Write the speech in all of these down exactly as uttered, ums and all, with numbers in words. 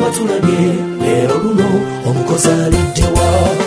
tulabye leero luno omukozi aliddewa.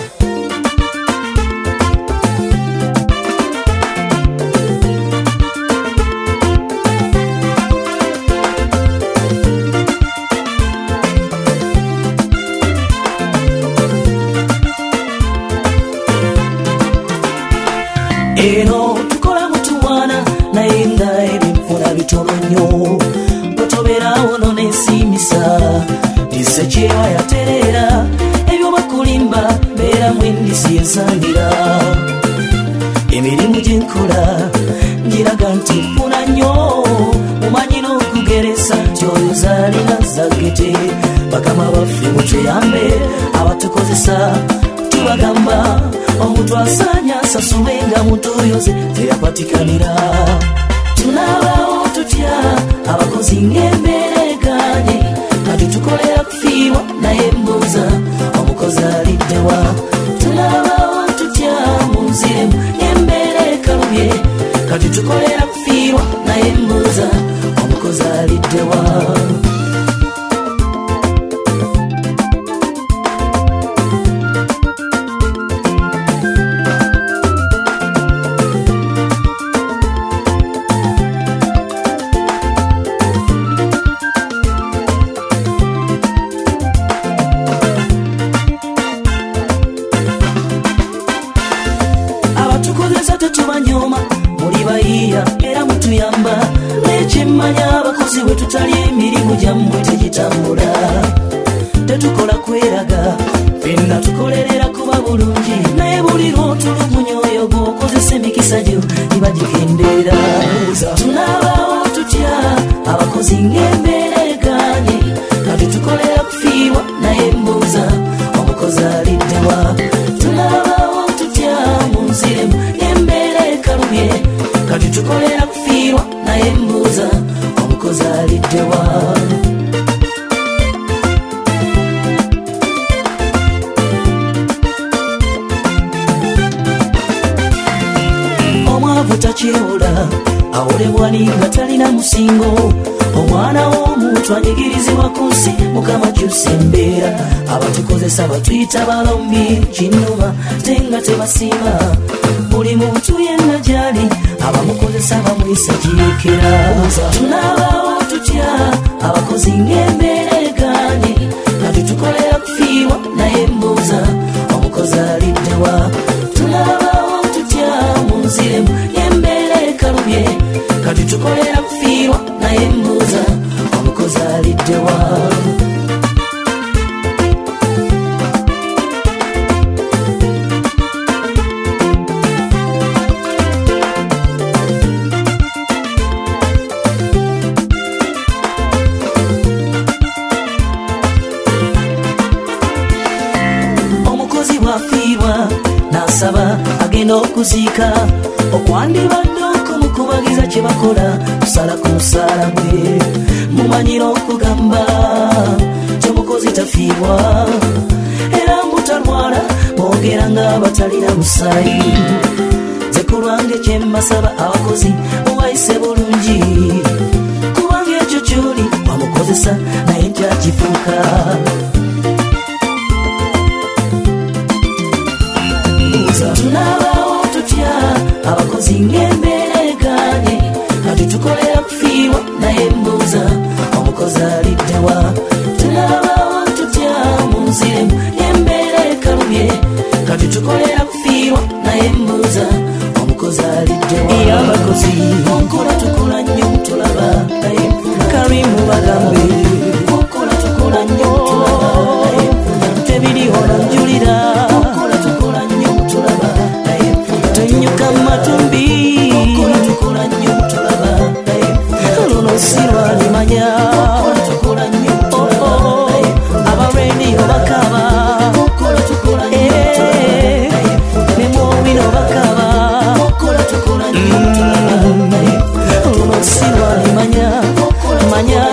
Eno tukola mutuwana naye nga ebinfuna bitono nnyo bwetoberawo nonesimisa isekyewa yaterera ebyo bakulimba beera mwendisi ensangira emirimu gyenkola ngiraga nti nfuna nnyo mumanyi n'okugeresa nti oyo zaalina zagete bakama baffe mutuyambe abatukozesa tubagamba omuntu asanya asasulwe nga mutuyoze teyapatikanira. Tunabawo tutya abakozi ng'embeera eganye kati tukolera kufiibwa naye mbuuza omukozi aliddewa. Tunabawo tutya mu nziremu ng'embeera ekalubye kati tukolera kufiibwa naye mbuuza omukozi aliddewa. Tukozesa tetubanyoma muli bayiya era mutuyamba nekyemmanya abakozi we tutali emirimu gyammwe tegitambula tetukola kweraga fenna tukolerera kuba bulungi naye buli lwotulugunya oyo gwokozesa emikisa gyo ibagigendeera. Tunaabawo tutya abakozi ng'embeera eganye kati tukolera kufiibwa naye mbuuza omukozi aliddewa. Tunaabawo tutya mu nziremu ng'embeera ekalubye kati tukolera kufiibwa naye mbuuza omukozi aliddewa. Omwavu takyewula awolebwani nga talina musingo omwana w'omuntu anyigirizibwa ku nsi mukama kyusa embeera abatukozesa batuyita balombi kinnuma tenga tebasiima buli muntu yenna gyali abamukozesa bamuyisa kirekera. Tunaabawo tutya abakozi ng'embeera eganye kati tukolera kufiibwa naye mbuuza omukozi aliddewa. Tunaabawo tutya mu nziremu ng'embeera ekalubye kati tukolera kufiibwa naye mbuuza omukozi aliddewa. Omukozi bwafiibwa n'asaba agenda okuziika okwandibadde okumukubagiza kye bakola kusala ku musaala gwe mumanyira okugamba kyomukozi tafiibwa era mutalwala boogera nga batalina musaayi. Nze ku lwange kye mbasaba abakozi mubayise bulungi kubanga ekyo kyoli wamukozesa naye nkyakifuuka. Tunaabawo tutya abakozi ng'embeera eganye kati tukolera kufiibwa naye mbuuza omukozi aliddewa. Tunaabawo tutya mu nziremu ng'embeera ekalubye kati tukolera kufiibwa naye mbuuza omukozi aliddewa. Era abakozi okola tukola nnyo tulaba naye nfuna karimu bagambe okola tukola nnyo tulaba naye nfuna tebirihola njulira okola tukola nnyo tulaba naye nfuna tonyuka matumbi okola tukola nnyo tulaba naye nfuna luno sirwalimanya okola tukola nnyo tulaba naye nfuna abarediyo bakaba okola tukola nnyo tulaba naye nfuna ne mwobino bakaba okola tukola nnyo tulaba naye nfuna luno sirwalimanya manya